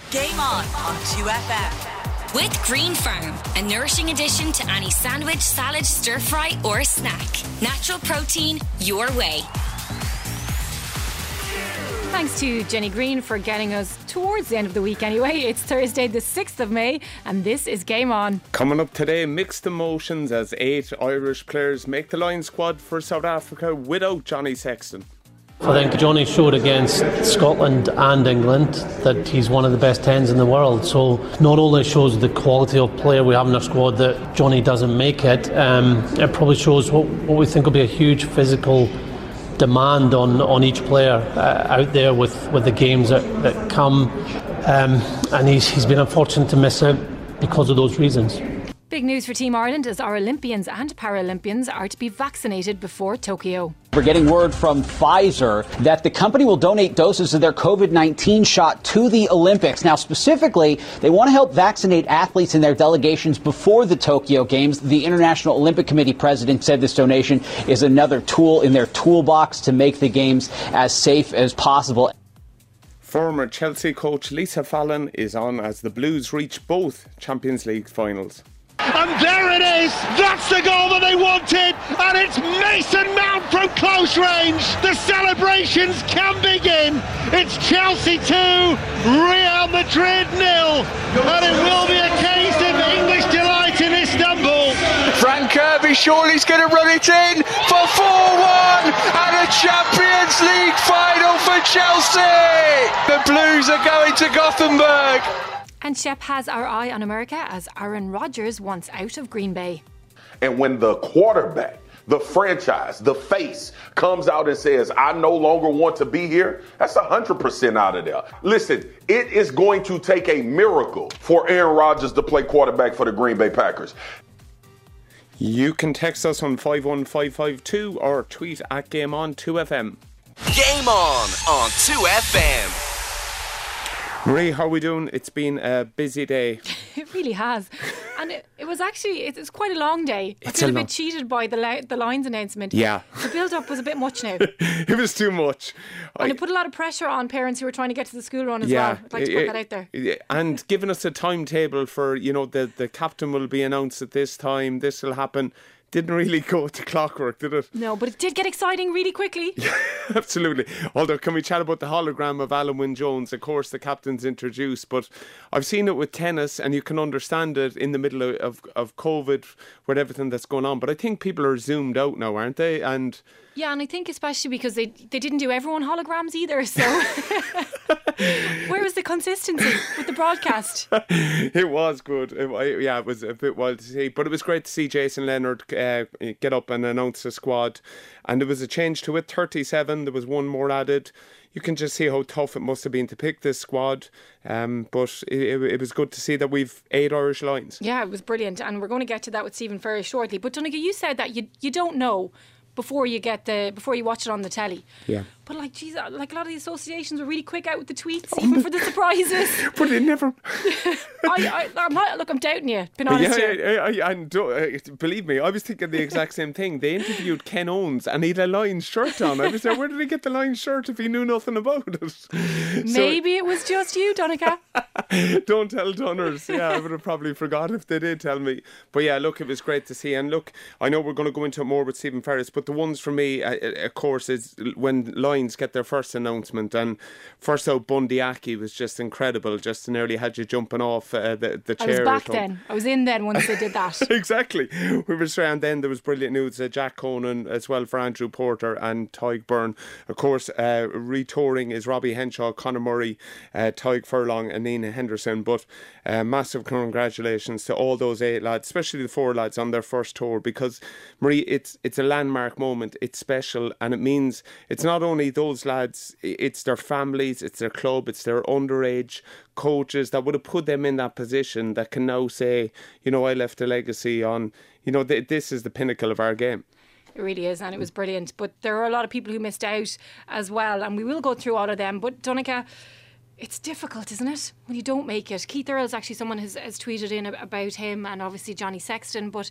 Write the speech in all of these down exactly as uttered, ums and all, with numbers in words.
Game On on two F M. With Green Farm, a nourishing addition to any sandwich, salad, stir fry or snack. Natural protein your way. Thanks to Jenny Green for getting us towards the end of the week anyway. It's Thursday the sixth of May and this is Game On. Coming up today, mixed emotions as eight Irish players make the line squad for South Africa without Johnny Sexton. I think Johnny showed against Scotland and England that he's one of the best tens in the world. So not only shows the quality of player we have in our squad that Johnny doesn't make it, um, it probably shows what, what we think will be a huge physical demand on, on each player uh, out there with, with the games that, that come. Um, and he's, he's been unfortunate to miss out because of those reasons. Big news for Team Ireland as our Olympians and Paralympians are to be vaccinated before Tokyo. We're getting word from Pfizer that the company will donate doses of their covid nineteen shot to the Olympics. Now, specifically, they want to help vaccinate athletes and their delegations before the Tokyo Games. The International Olympic Committee president said this donation is another tool in their toolbox to make the Games as safe as possible. Former Chelsea coach Lisa Fallon is on as the Blues reach both Champions League finals. And there it is, that's the goal that they wanted, and it's Mason Mount from close range. The celebrations can begin. It's Chelsea two, Real Madrid nil, and it will be a case of English delight in Istanbul. Frank Kirby surely is going to run it in for four one and a Champions League final for Chelsea. The Blues are going to Gothenburg. And Shep has our eye on America as Aaron Rodgers wants out of Green Bay. And when the quarterback, the franchise, the face comes out and says, I no longer want to be here, that's one hundred percent out of there. Listen, it is going to take a miracle for Aaron Rodgers to play quarterback for the Green Bay Packers. You can text us on five one five five two or tweet at Game On two F M. Game On on two F M. Marie, how are we doing? It's been a busy day. It really has. And it, it was actually, it was quite a long day. I It's feel a a, long- bit cheated by the li- the Lions announcement. Yeah. The build-up was a bit much now. It was too much. And I- it put a lot of pressure on parents who were trying to get to the school run as yeah, well. I'd like to put that out there. Yeah, and giving us a timetable for, you know, the, the captain will be announced at this time, this will happen. Didn't really go to clockwork, did it? No, but it did get exciting really quickly. Absolutely. Although, can we chat about the hologram of Alan Wynne-Jones? Of course, the captain's introduced, but I've seen it with tennis, and you can understand it in the middle of, of, of COVID, with everything that's going on. But I think people are zoomed out now, aren't they? And Yeah, and I think especially because they they didn't do everyone holograms either, so where was the consistency with the broadcast? it was good. It, yeah, it was a bit wild to see, but it was great to see Jason Leonard uh, get up and announce the squad. And there was a change to it, thirty-seven. There was one more added. You can just see how tough it must have been to pick this squad. Um, but it, it, it was good to see that we've eight Irish lines. Yeah, it was brilliant, and we're going to get to that with Stephen Ferry shortly. But Donegal, you said that you you don't know before you get the before you watch it on the telly. Yeah. But like, geez, like a lot of the associations were really quick out with the tweets, even for the surprises. But it never. I, I, I'm not, look, I'm doubting you. Been honest yeah, here. I, I, and do, uh, believe me, I was thinking the exact same thing. They interviewed Ken Owens and he had a Lions shirt on. I was like, where did he get the Lions shirt if he knew nothing about it? Maybe it was just you, Donegal. Don't tell Dunners. Yeah, I would have probably forgot if they did tell me. But yeah, look, it was great to see. And look, I know we're going to go into it more with Stephen Ferris, but the ones for me, uh, of course, is when Lions get their first announcement. And first out, Bundy Aki was just incredible. Just nearly had you jumping off uh, the, the chair. I was back then. I was in then once they did that. Exactly. We were straight, and then there was brilliant news. Uh, Jack Conan as well for Andrew Porter and Tyg Byrne. Of course, uh, retouring is Robbie Henshaw, Conor Murray, uh, Tyg Furlong and Nina Henderson. But uh, massive congratulations to all those eight lads, especially the four lads on their first tour, because Marie, it's it's a landmark moment. It's special, and it means it's not only those lads, it's their families, it's their club, it's their underage coaches that would have put them in that position that can now say, you know, I left a legacy on, you know, th- this is the pinnacle of our game. It really is, and it was brilliant. But there are a lot of people who missed out as well, and we will go through all of them. But Donegal, it's difficult, isn't it, when you don't make it? Keith Earls, actually, someone has, has tweeted in about him, and obviously Johnny Sexton. But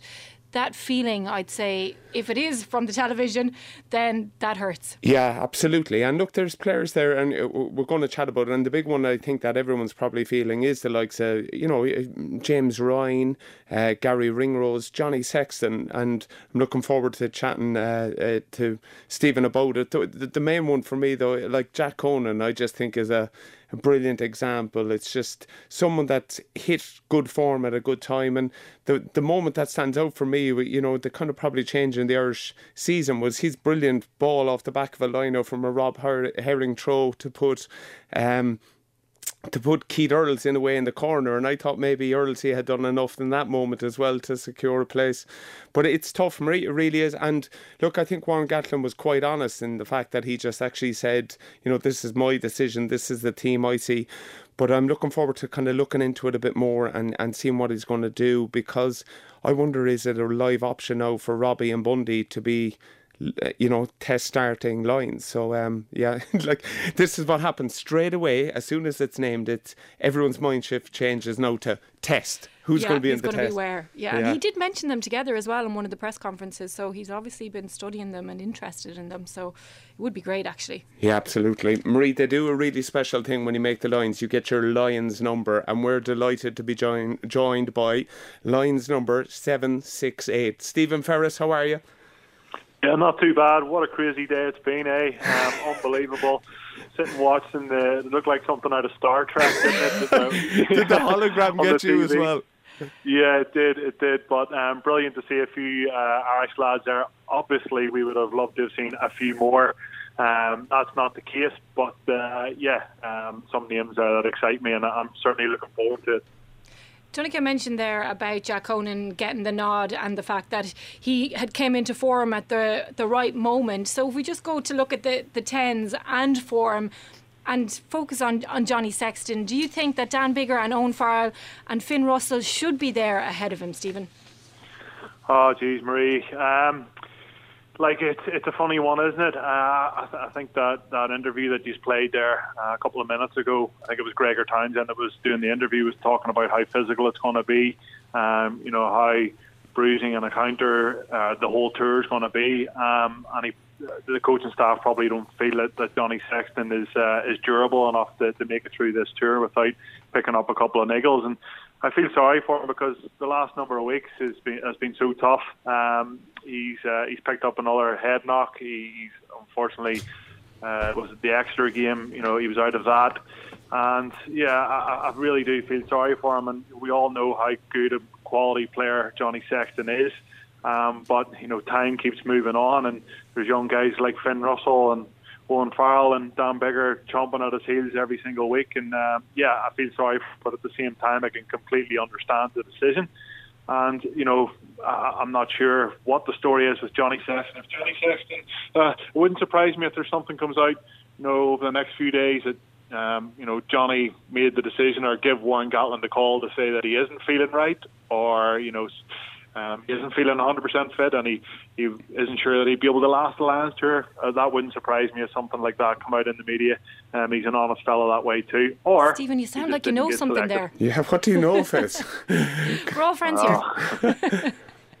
that feeling, I'd say, if it is from the television, then that hurts. Yeah, absolutely. And look, there's players there, and we're going to chat about it. And the big one I think that everyone's probably feeling is the likes of, you know, James Ryan, uh, Gary Ringrose, Johnny Sexton. And I'm looking forward to chatting uh, uh, to Stephen about it. The, the main one for me, though, like Jack Conan, I just think is a a brilliant example. It's just someone that hit good form at a good time, and the the moment that stands out for me, you know, the kind of probably change in the Irish season was his brilliant ball off the back of a line from a Rob Her- Herring throw to put um to put Keith Earlsey in a way in the corner, and I thought maybe Earlsey had done enough in that moment as well to secure a place. But it's tough, Marie, it really is. And look, I think Warren Gatland was quite honest in the fact that he just actually said, you know, this is my decision, this is the team I see. But I'm looking forward to kind of looking into it a bit more and, and seeing what he's going to do, because I wonder, is it a live option now for Robbie and Bundy to be, you know, test starting lines? So um yeah, like this is what happens straight away as soon as it's named. It's everyone's mind shift changes now to test who's yeah, going to be in the who's going test. to be where. Yeah, yeah, and he did mention them together as well in one of the press conferences. So he's obviously been studying them and interested in them. So it would be great, actually. Yeah, absolutely, Marie. They do a really special thing when you make the lines. You get your Lions number, and we're delighted to be join, joined by Lions number seven six eight. Stephen Ferris, how are you? Yeah, not too bad. What a crazy day it's been, eh? Um, unbelievable. Sitting watching the, it looked like something out of Star Trek, didn't it? Did the hologram get you as well? Yeah, it did, it did. But um, brilliant to see a few uh, Irish lads there. Obviously, we would have loved to have seen a few more. Um, that's not the case, but uh, yeah, um, some names there that excite me, and I'm certainly looking forward to it. Tonica mentioned there about Jack Conan getting the nod and the fact that he had came into form at the, the right moment. So if we just go to look at the, the tens and form and focus on, on Johnny Sexton, do you think that Dan Biggar and Owen Farrell and Finn Russell should be there ahead of him, Stephen? Oh, geez, Marie. Um, like, it's it's a funny one, isn't it? Uh, I, th- I think that, that interview that you played there uh, a couple of minutes ago, I think it was Gregor Townsend that was doing the interview, was talking about how physical it's going to be, um, you know, how bruising and a counter uh, the whole tour is going to be. Um, and he, the coaching staff probably don't feel that, that Johnny Sexton is uh, is durable enough to, to make it through this tour without picking up a couple of niggles. And I feel sorry for him because the last number of weeks has been has been so tough. Um, he's uh, he's picked up another head knock. He's unfortunately uh, was it the Exeter game. You know, he was out of that, and yeah, I, I really do feel sorry for him. And we all know how good a quality player Johnny Sexton is. Um, but you know, time keeps moving on, and there's young guys like Finn Russell and Owen Farrell and Dan Biggar chomping at his heels every single week. And uh, yeah, I feel sorry, but at the same time, I can completely understand the decision. And you know, uh, I'm not sure what the story is with Johnny Sexton. If Johnny Sexton, uh, it wouldn't surprise me if there's something comes out, you know, over the next few days that um, you know, Johnny made the decision or give Warren Gatland a call to say that he isn't feeling right, or you know. Um, he isn't feeling one hundred percent fit, and he, he isn't sure that he'd be able to last the Lions tour. Uh, that wouldn't surprise me if something like that come out in the media. Um, he's an honest fellow that way too. Or Stephen, you sound like you know something selected. there. Yeah, what do you know, Fizz? We're all friends oh. here.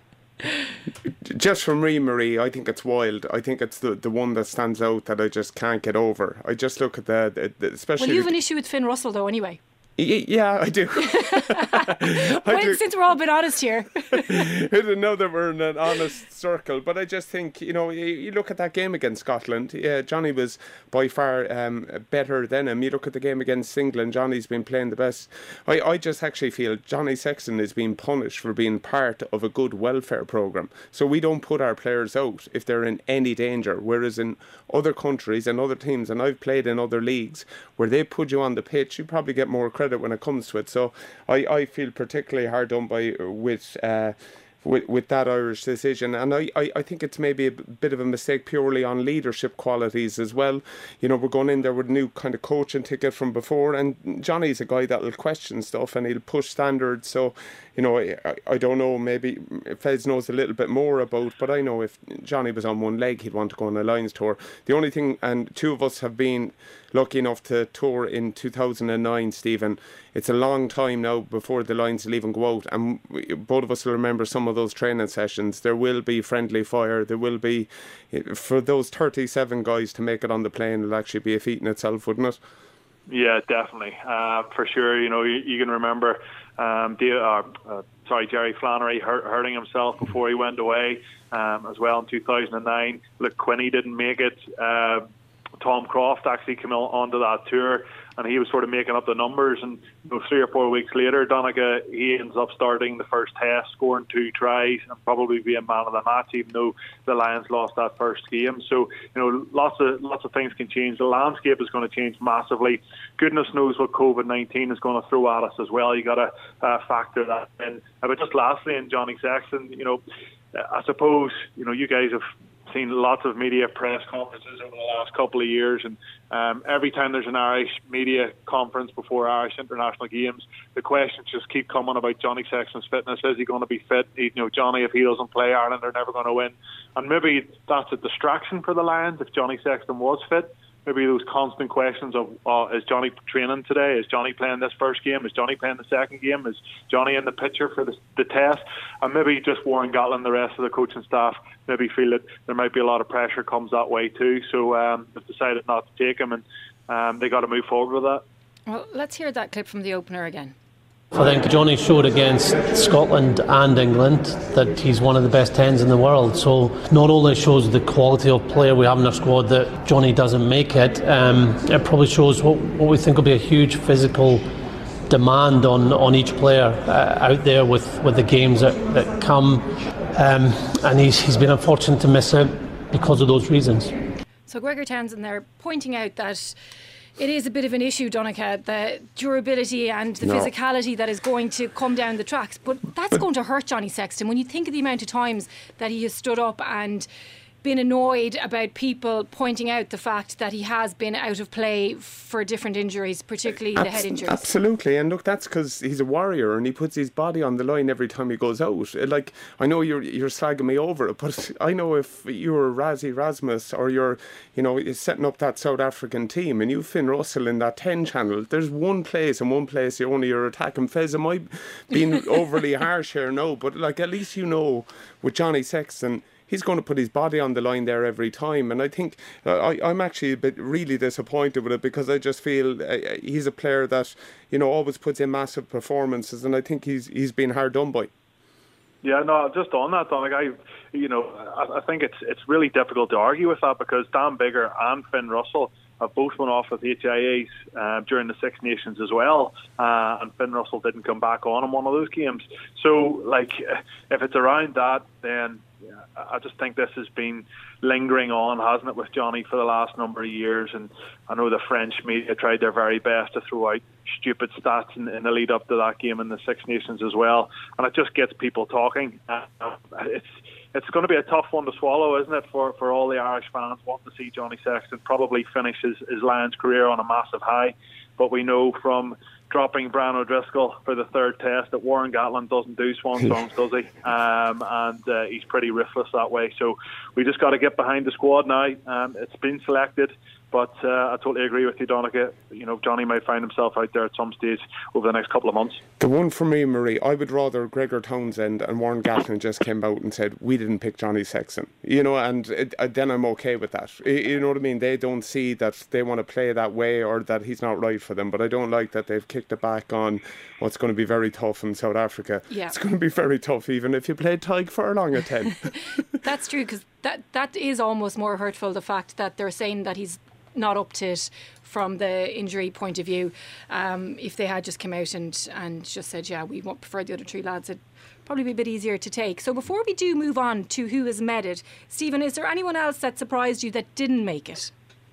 Just from me, Marie, I think it's wild. I think it's the, the one that stands out that I just can't get over. I just look at the, the, the especially. Well, you have an issue with Finn Russell, though, anyway. Yeah, I do. I well, do. Since we're all being honest here. I don't know that we're in an honest circle, but I just think, you know, you, you look at that game against Scotland, yeah, Johnny was by far um, better than him. You look at the game against England, Johnny's been playing the best. I, I just actually feel Johnny Sexton is being punished for being part of a good welfare programme. So we don't put our players out if they're in any danger, whereas in other countries and other teams, and I've played in other leagues, where they put you on the pitch, you probably get more credit when it comes to it. So I, I feel particularly hard done by with uh, with, with that Irish decision, and I, I, I think it's maybe a bit of a mistake purely on leadership qualities as well. You know, we're going in there with a new kind of coaching ticket from before, and Johnny's a guy that'll question stuff and he'll push standards. So, you know, I, I don't know, maybe Fez knows a little bit more about, but I know if Johnny was on one leg, he'd want to go on a Lions tour. The only thing, and two of us have been lucky enough to tour in two thousand nine, Stephen. It's a long time now before the lines will even go out, and we, both of us will remember some of those training sessions. There will be friendly fire. There will be, for those thirty-seven guys to make it on the plane, it'll actually be a feat in itself, wouldn't it? Yeah, definitely, uh, for sure. You know, you, you can remember, um, the, uh, uh, sorry, Jerry Flannery hurt, hurting himself before he went away, um, as well in two thousand nine. Luke Quinney didn't make it. Uh, Tom Croft actually came on, onto that tour, and he was sort of making up the numbers. And you know, three or four weeks later, Donnacha, he ends up starting the first test, scoring two tries, and probably being man of the match, even though the Lions lost that first game. So, you know, lots of lots of things can change. The landscape is going to change massively. Goodness knows what COVID nineteen is going to throw at us as well. You got to uh, factor that in. But just lastly, in Johnny Sexton, you know, I suppose, you know, you guys have seen lots of media press conferences over the last couple of years, and um, every time there's an Irish media conference before Irish international games, the questions just keep coming about Johnny Sexton's fitness. Is he going to be fit? You know, Johnny, if he doesn't play, Ireland are never going to win. And maybe that's a distraction for the Lions if Johnny Sexton was fit. Maybe those constant questions of, uh, is Johnny training today? Is Johnny playing this first game? Is Johnny playing the second game? Is Johnny in the picture for the, the test? And maybe just Warren Gatland and the rest of the coaching staff maybe feel that there might be a lot of pressure comes that way too. So um, they've decided not to take him, and um, they got to move forward with that. Well, let's hear that clip from the opener again. I think Johnny showed against Scotland and England that he's one of the best tens in the world. So not only shows the quality of player we have in our squad that Johnny doesn't make it, um, it probably shows what, what we think will be a huge physical demand on, on each player uh, out there with, with the games that, that come. Um, and he's, he's been unfortunate to miss it because of those reasons. So Gregor Townsend there pointing out that it is a bit of an issue, Donnacha, the durability and the no. physicality that is going to come down the tracks. But that's going to hurt Johnny Sexton. When you think of the amount of times that he has stood up and been annoyed about people pointing out the fact that he has been out of play for different injuries, particularly Abs- the head injuries. Absolutely, and look, that's because he's a warrior and he puts his body on the line every time he goes out. Like, I know you're you're slagging me over it, but I know if you're Rassie Rasmus or you're, you know, you're setting up that South African team and you Finn Russell in that ten channel, there's one place and one place you only you're attacking. Fez, am I being overly harsh here? No, but like at least you know with Johnny Sexton, he's going to put his body on the line there every time. And I think uh, I, I'm actually a bit really disappointed with it because I just feel uh, he's a player that, you know, always puts in massive performances, and I think he's he's been hard done by. Yeah, no, just on that, Dominic, I, you know, I, I think it's it's really difficult to argue with that because Dan Biggar and Finn Russell have both went off with H I As uh, during the Six Nations as well, uh, and Finn Russell didn't come back on in one of those games. So, like, if it's around that, then yeah, I just think this has been lingering on, hasn't it, with Johnny for the last number of years. And I know the French media tried their very best to throw out stupid stats in, in the lead up to that game in the Six Nations as well, and it just gets people talking. Uh, it's it's going to be a tough one to swallow, isn't it, for, for all the Irish fans wanting to see Johnny Sexton probably finish his, his Lions career on a massive high. But we know from dropping Brian O'Driscoll for the third test that Warren Gatland doesn't do swan songs, does he? Um, and uh, he's pretty ruthless that way. So we just got to get behind the squad now. Um, it's been selected, but uh, I totally agree with you, Donnacha. You know, Johnny might find himself out there at some stage over the next couple of months. The one for me, Marie, I would rather Gregor Townsend and Warren Gatland just came out and said, we didn't pick Johnny Sexton. You know, and it, uh, then I'm okay with that. You know what I mean? They don't see that they want to play that way or that he's not right for them. But I don't like that they've kicked it back on what's going to be very tough in South Africa. Yeah. It's going to be very tough even if you played Tadhg Furlong at ten. That's true, because that, that is almost more hurtful, the fact that they're saying that he's not up to it from the injury point of view. Um, if they had just come out and, and just said, yeah, we won't prefer the other three lads, it'd probably be a bit easier to take. So before we do move on to who has made it, Stephen, is there anyone else that surprised you that didn't make it?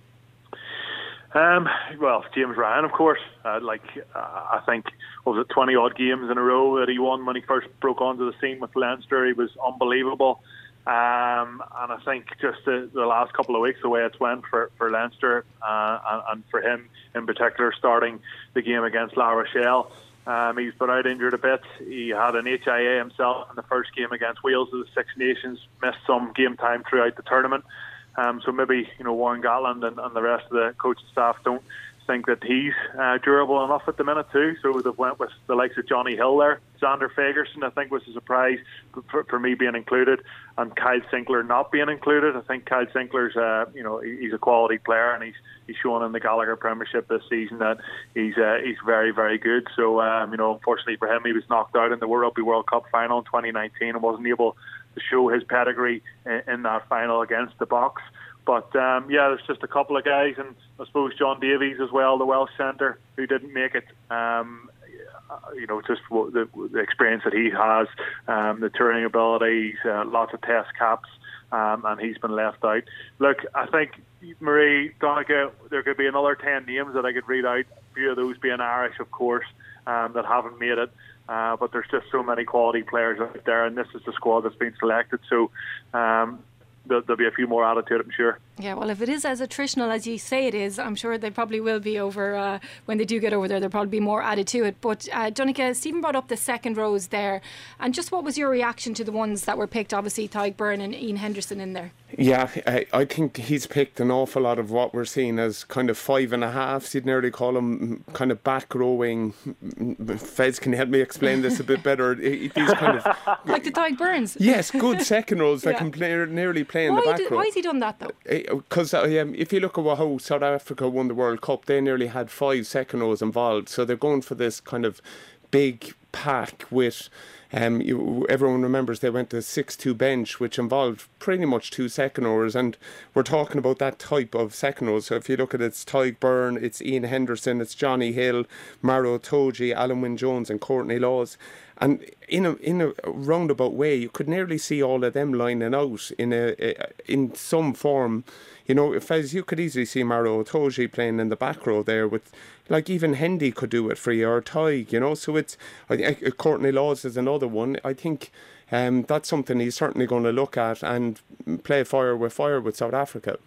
Um, well, James Ryan, of course. Uh, like, uh, I think, was it twenty odd games in a row that he won when he first broke onto the scene with Leinster? He was unbelievable. Um, and I think just the, the last couple of weeks, the way it's went for, for Leinster uh, and, and for him in particular, starting the game against La Rochelle, um, he's been out injured a bit. He had an H I A himself in the first game against Wales of the Six Nations, missed some game time throughout the tournament. Um, so maybe, you know, Warren Gatland and, and the rest of the coaching staff don't think that he's uh, durable enough at the minute too. So they've went with the likes of Johnny Hill there. Xander Fagerson, I think, was a surprise for, for me being included, and Kyle Sinclair not being included. I think Kyle Sinclair's, uh, you know, he's a quality player, and he's he's shown in the Gallagher Premiership this season that he's uh, he's very, very good. So, um, you know, unfortunately for him, he was knocked out in the Rugby World Cup final in twenty nineteen and wasn't able to show his pedigree in, in that final against the Box. But, um, yeah, there's just a couple of guys, and I suppose John Davies as well, the Welsh centre, who didn't make it. Um, you know, just the, the experience that he has, um, the touring abilities, uh, lots of test caps, um, and he's been left out. Look, I think, Marie, Donegal, there could be another ten names that I could read out, a few of those being Irish, of course, um, that haven't made it. Uh, but there's just so many quality players out there, and this is the squad that's been selected. So, um, there'll be a few more added to it, I'm sure. Yeah, well, if it is as attritional as you say it is, I'm sure they probably will be over, uh, when they do get over there, there'll probably be more added to it. But uh, Donica, Stephen brought up the second rows there, and just what was your reaction to the ones that were picked? Obviously, Tadhg Beirne and Ian Henderson in there. Yeah, I, I think he's picked an awful lot of what we're seeing as kind of five and a halves. You'd nearly call them kind of back rowing. Fez, can you help me explain this a bit better? These kind of like the Tadhg Beirnes. Yes, good second rows that yeah. can play, nearly play in why the back did, row. Why has he done that though? Because um, if you look at how South Africa won the World Cup, they nearly had five second rows involved. So they're going for this kind of big pack with. Um, you, everyone remembers they went to six two bench, which involved pretty much two second rowers, and we're talking about that type of second row. So if you look at it, it's Tadhg Beirne, it's Ian Henderson, it's Johnny Hill, Maro Itoje, Alan Wynne-Jones and Courtney Laws. And in a in a roundabout way, you could nearly see all of them lining out in a, a in some form. You know, if as you could easily see Maro Itoje playing in the back row there with, like, even Hendy could do it for you, or Tadhg, you know. So it's I, I, Courtney Laws is another one. I think um, that's something he's certainly going to look at and play fire with fire with South Africa.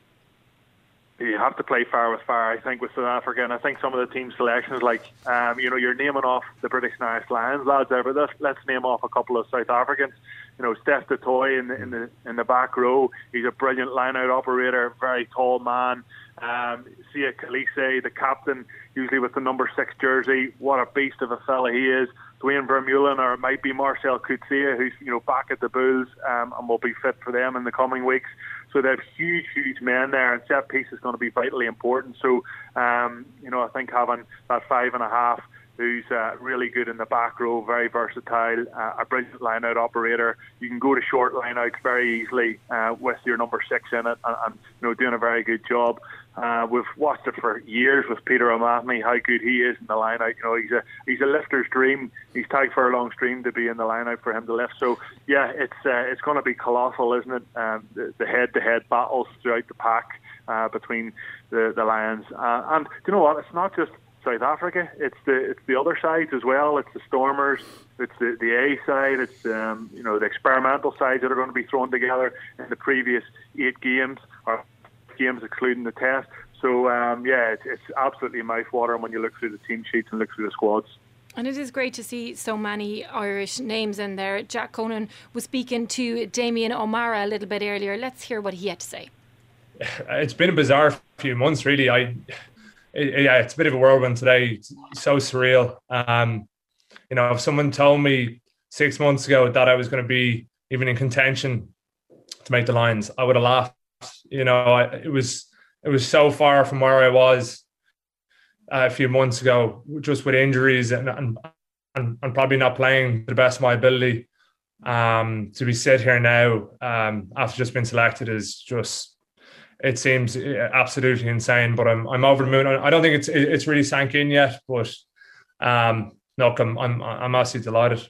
You have to play fire with fire, I think, with South Africa, and I think some of the team selections, like, um, you know, you're naming off the British and Irish Lions lads there, but let's, let's name off a couple of South Africans. You know, Steph du Toit in the, in the in the back row. He's a brilliant line-out operator, very tall man. Um, Sia Kalise, the captain, usually with the number six jersey. What a beast of a fella he is. Dwayne Vermeulen, or it might be Marcel Coetzee, who's, you know, back at the Bulls, um, and will be fit for them in the coming weeks. So they have huge, huge men there, and set piece is going to be vitally important. So, um, you know, I think having that five and a half, who's uh, really good in the back row, very versatile, uh, a brilliant line-out operator. You can go to short line-outs very easily uh, with your number six in it, and, and you know, doing a very good job. Uh, we've watched it for years with Peter O'Mahony, how good he is in the line-out. You know, he's a he's a lifter's dream. He's Tadhg Furlong's dream to be in the line-out for him to lift. So, yeah, it's uh, it's going to be colossal, isn't it? Um, the, the head-to-head battles throughout the pack uh, between the the Lions. Uh, and do you know what? It's not just South Africa. It's the it's the other sides as well. It's the Stormers. It's the, the A side. It's um, you know, the experimental sides that are going to be thrown together in the previous eight games, or games excluding the test. So um, yeah, it's, it's absolutely mouthwatering when you look through the team sheets and look through the squads. And it is great to see so many Irish names in there. Jack Conan was speaking to Damien O'Mara a little bit earlier. Let's hear what he had to say. It's been a bizarre few months, really. I. It, yeah, it's a bit of a whirlwind today. It's so surreal. Um, you know, if someone told me six months ago that I was going to be even in contention to make the Lions, I would have laughed. You know, I, it was it was so far from where I was uh, a few months ago, just with injuries and and, and and probably not playing to the best of my ability. Um, to be sit here now um, after just being selected is just. It seems absolutely insane, but I'm I'm over the moon. I don't think it's it's really sank in yet, but um, look, I'm I'm I'm absolutely delighted.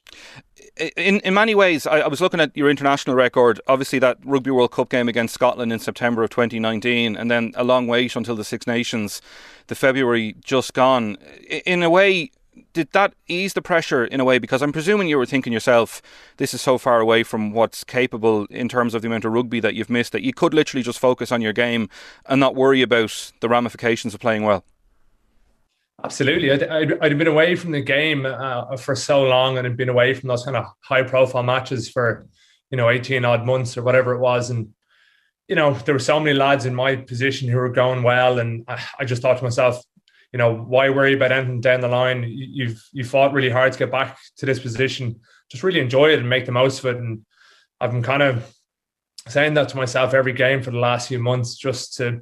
In in many ways, I, I was looking at your international record. Obviously, that Rugby World Cup game against Scotland in September of twenty nineteen, and then a long wait until the Six Nations, the February just gone. In a way, did that ease the pressure in a way? Because I'm presuming you were thinking yourself, this is so far away from what's capable in terms of the amount of rugby that you've missed, that you could literally just focus on your game and not worry about the ramifications of playing well. Absolutely. I'd, I'd, I'd been away from the game uh, for so long, and I'd been away from those kind of high profile matches for, you know, eighteen odd months or whatever it was. And, you know, there were so many lads in my position who were going well, and I, I just thought to myself, you know, why worry about anything down the line? You've you fought really hard to get back to this position. Just really enjoy it and make the most of it. And I've been kind of saying that to myself every game for the last few months, just to,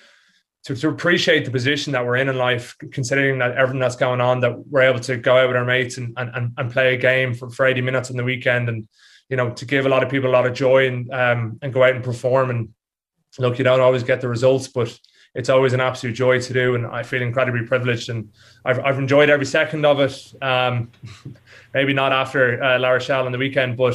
to to appreciate the position that we're in in life, considering that everything that's going on, that we're able to go out with our mates and and, and play a game for, for eighty minutes on the weekend, and, you know, to give a lot of people a lot of joy and um and go out and perform. And look, you don't always get the results, but it's always an absolute joy to do, and I feel incredibly privileged, and I've I've enjoyed every second of it. Um, maybe not after uh, La Rochelle on the weekend, but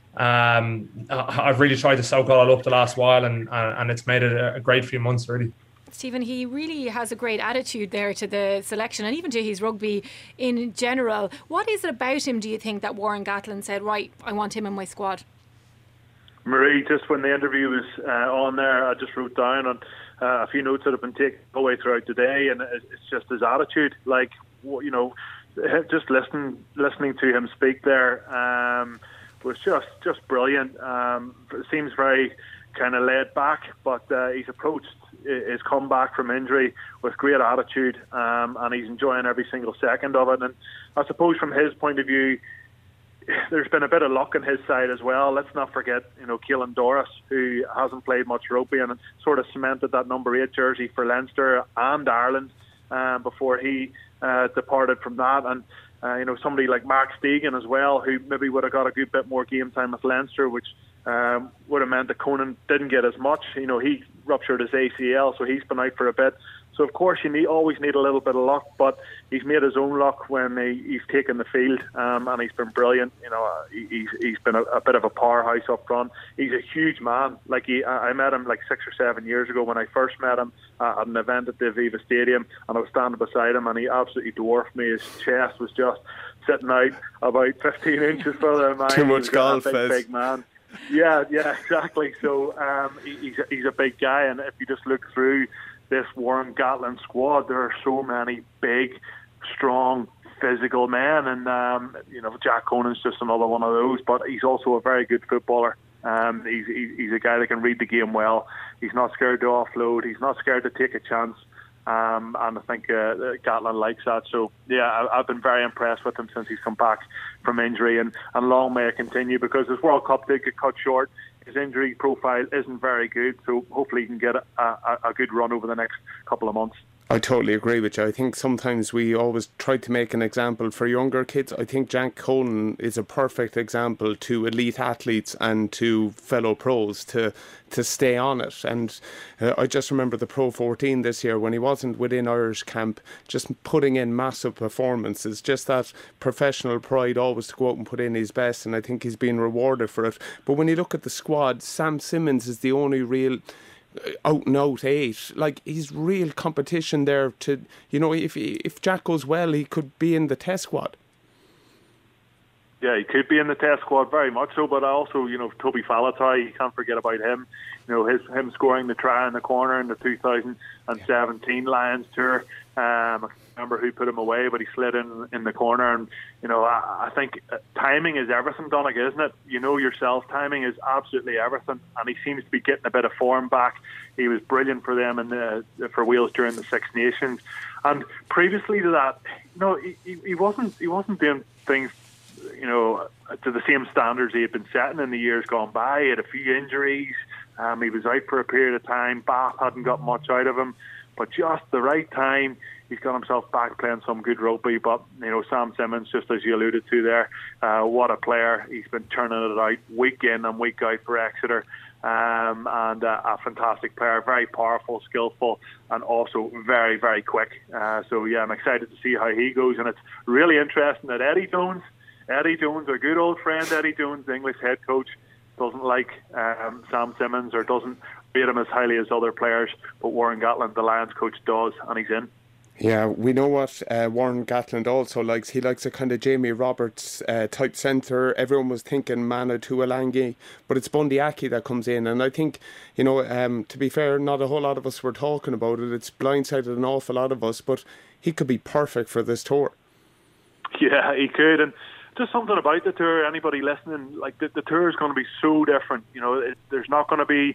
um, I've really tried to soak all up the last while, and and it's made it a great few months, really. Stephen, he really has a great attitude there to the selection and even to his rugby in general. What is it about him, do you think, that Warren Gatland said, right, I want him in my squad? Marie, just when the interview was uh, on there, I just wrote down on uh, a few notes that have been taken away throughout the day, and it's just his attitude. Like, you know, just listening listening to him speak there um, was just just brilliant. Um, it seems very kind of laid back, but uh, he's approached his comeback from injury with great attitude, um, and he's enjoying every single second of it. And I suppose from his point of view, there's been a bit of luck on his side as well. Let's not forget, you know, Keelan Doris, who hasn't played much rugby and sort of cemented that number eight jersey for Leinster and Ireland um, before he uh, departed from that. And, uh, you know, somebody like Mark Stegan as well, who maybe would have got a good bit more game time with Leinster, which um, would have meant that Conan didn't get as much. You know, he ruptured his A C L, so he's been out for a bit. So, of course, you need, always need a little bit of luck, but he's made his own luck when he, he's taken the field, um, and he's been brilliant. You know, uh, he, he's he's been a, a bit of a powerhouse up front. He's a huge man. Like he, I met him like six or seven years ago when I first met him uh, at an event at the Aviva Stadium, and I was standing beside him, and he absolutely dwarfed me. His chest was just sitting out about fifteen inches further than mine. Too much golf, big, big man. Yeah, yeah, exactly. So um, he, he's a, he's a big guy, and if you just look through this Warren Gatland squad, there are so many big, strong, physical men, and um, you know, Jack Conan's just another one of those. But he's also a very good footballer. Um, he's he's a guy that can read the game well. He's not scared to offload. He's not scared to take a chance. Um, and I think uh, Gatland likes that. So yeah, I, I've been very impressed with him since he's come back from injury, and, and long may it continue, because his World Cup did get cut short. His injury profile isn't very good, so hopefully he can get a, a, a good run over the next couple of months. I totally agree with you. I think sometimes we always try to make an example for younger kids. I think Jack Conan is a perfect example to elite athletes and to fellow pros to to stay on it. And uh, I just remember the Pro fourteen this year when he wasn't within Irish camp, just putting in massive performances, just that professional pride always to go out and put in his best, and I think he's been rewarded for it. But when you look at the squad, Sam Simmons is the only real out and out eight. Like, he's real competition there to, you know, if if Jack goes well, he could be in the test squad. Yeah, he could be in the test squad, very much so. But also, you know, Toby Faletau, you can't forget about him. You know, his him scoring the try in the corner in the two thousand seventeen Lions tour. Um, I can't remember who put him away, but he slid in in the corner. And you know, I, I think timing is everything, Donnacha, isn't it? You know yourself, timing is absolutely everything. And he seems to be getting a bit of form back. He was brilliant for them in the for Wales during the Six Nations. And previously to that, you know, he, he wasn't he wasn't doing things, you know, to the same standards he had been setting in the years gone by. He had a few injuries. Um, he was out for a period of time. Bath hadn't got much out of him. But just the right time, he's got himself back playing some good rugby. But, you know, Sam Simmons, just as you alluded to there, uh, what a player. He's been turning it out week in and week out for Exeter. Um, and uh, a fantastic player, very powerful, skillful, and also very, very quick. Uh, so, yeah, I'm excited to see how he goes. And it's really interesting that Eddie Jones, Eddie Jones, our good old friend Eddie Jones, the English head coach, doesn't like um, Sam Simmons or doesn't rate him as highly as other players, but Warren Gatland, the Lions coach, does, and he's in. Yeah, we know what uh, Warren Gatland also likes. He likes a kind of Jamie Roberts uh, type centre. Everyone was thinking Mana Tuolangi, but it's Bundy Aki that comes in. And I think, you know, um, to be fair, not a whole lot of us were talking about it. It's blindsided an awful lot of us, but he could be perfect for this tour. Yeah, he could. And just something about the tour, anybody listening, like the, the tour is going to be so different. You know, it, there's not going to be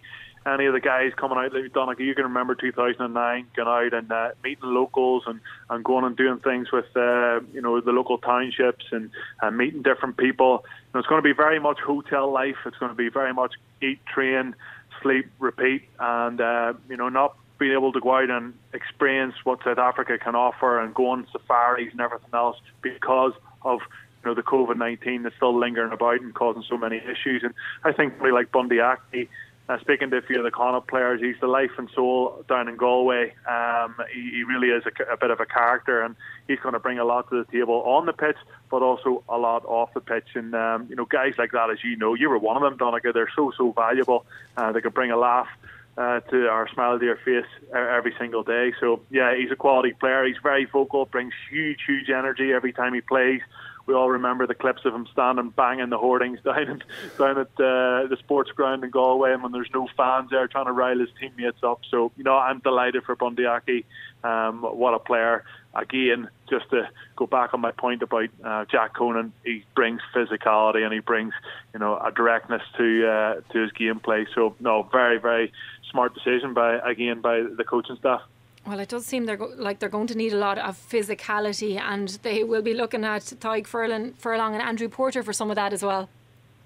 any of the guys coming out, like Donnacha, you can remember two thousand nine, going out and uh, meeting locals and, and going and doing things with uh, you know the local townships and, and meeting different people. You know, it's going to be very much hotel life. It's going to be very much eat, train, sleep, repeat, and uh, you know not being able to go out and experience what South Africa can offer and go on safaris and everything else because of you know the COVID nineteen that's still lingering about and causing so many issues. And I think somebody like Bundee Aki, Uh, speaking to a few of the Connacht players, he's the life and soul down in Galway. Um, he, he really is a, a bit of a character, and he's going to bring a lot to the table on the pitch, but also a lot off the pitch. And um, you know, guys like that, as you know, you were one of them, Donnacha. They're so so valuable. Uh, they can bring a laugh uh, to our smile to your face every single day. So yeah, he's a quality player. He's very vocal, brings huge huge energy every time he plays. We all remember the clips of him standing banging the hoardings down in, down at uh, the sports ground in Galway, and when there's no fans there trying to rile his teammates up. So, you know, I'm delighted for Bundee Aki. Um, what a player. Again, just to go back on my point about uh, Jack Conan, he brings physicality and he brings, you know, a directness to uh, to his gameplay. So, no, very, very smart decision by again by the coaching staff. Well, it does seem they're go- like they're going to need a lot of physicality, and they will be looking at Tadhg Furlong, Furlong and Andrew Porter for some of that as well.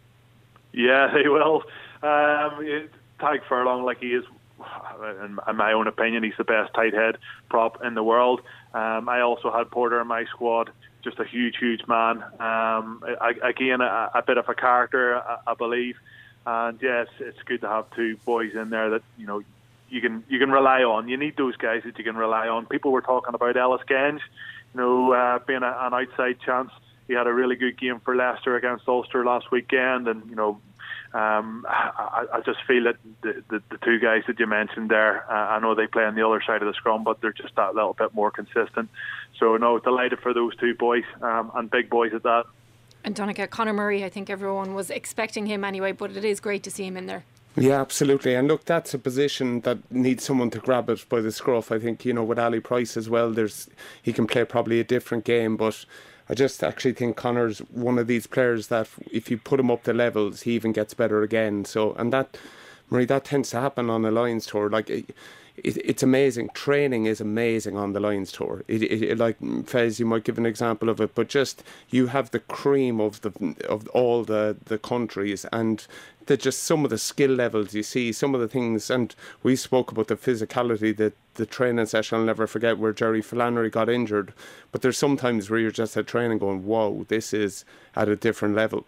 Yeah, they will. Um, Tadhg Furlong, like he is, in, in my own opinion, he's the best tight head prop in the world. Um, I also had Porter in my squad, just a huge, huge man. Um, I, again, a, a bit of a character, I, I believe. And yes, yeah, it's, it's good to have two boys in there that, you know, you can you can rely on. You need those guys that you can rely on. People were talking about Ellis Genge, you know, uh, being a, an outside chance. He had a really good game for Leicester against Ulster last weekend, and you know, um, I, I just feel that the, the, the two guys that you mentioned there, uh, I know they play on the other side of the scrum, but they're just that little bit more consistent. So no, delighted for those two boys, um, and big boys at that. And Donnacha, Conor Murray, I think everyone was expecting him anyway, but it is great to see him in there. Yeah, absolutely. And look, that's a position that needs someone to grab it by the scruff. I think, you know, with Ali Price as well, there's he can play probably a different game, but I just actually think Conor's one of these players that if you put him up the levels, he even gets better again. So, and that, Marie, that tends to happen on a Lions tour. Like, it, it, it's amazing. Training is amazing on the Lions tour. It, it, it, like Fez, you might give an example of it, but just you have the cream of the of all the, the countries, and the, just some of the skill levels you see, some of the things, and we spoke about the physicality, that the training session I'll never forget where Jerry Flannery got injured, but there's sometimes where you're just at training going, whoa, this is at a different level.